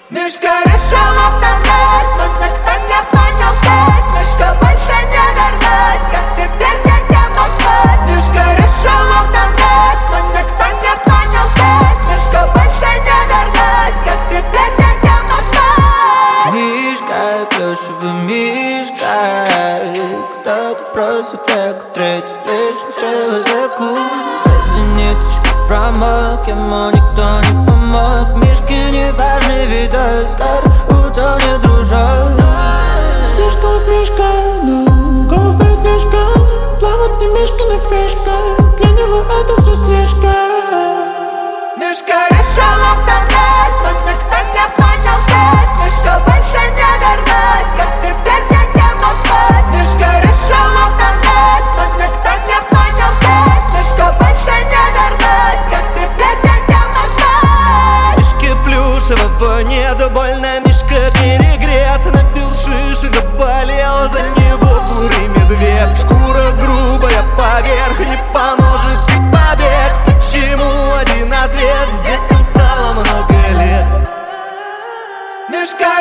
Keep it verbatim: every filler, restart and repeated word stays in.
Мишка решил утонуть, но никто не понял суть. Мишка больше не вернуть, как теперь детям уснуть. Мишка решил утонуть, но никто не понял суть. Мишка больше не вернуть, как теперь детям уснуть. Мишка, плюшевый мишка, кто-то просто фраг, третий лишь человеку. Жизнь ниточка промок, ему никто не помог. Мишке не важный видос, утол не дружок. Слишком Мишка, но голос дает слишком. Плавать не Мишкина фишка, для него это все слишком. Мишка решил утонуть, но никто не понял суть. Мишка больше не вернуть, как теперь детям уснуть. Мишка решил утонуть, но никто не понял суть. Мишка больше не вернуть, как теперь детям уснуть. Мишке плюшевого нету, больно Мишка перегрет. Набил шишек, заболел, за него бурый медведь. Шкура грубая поверх, не поможет и побег. Почему один ответ? Детям стало много лет. Мишка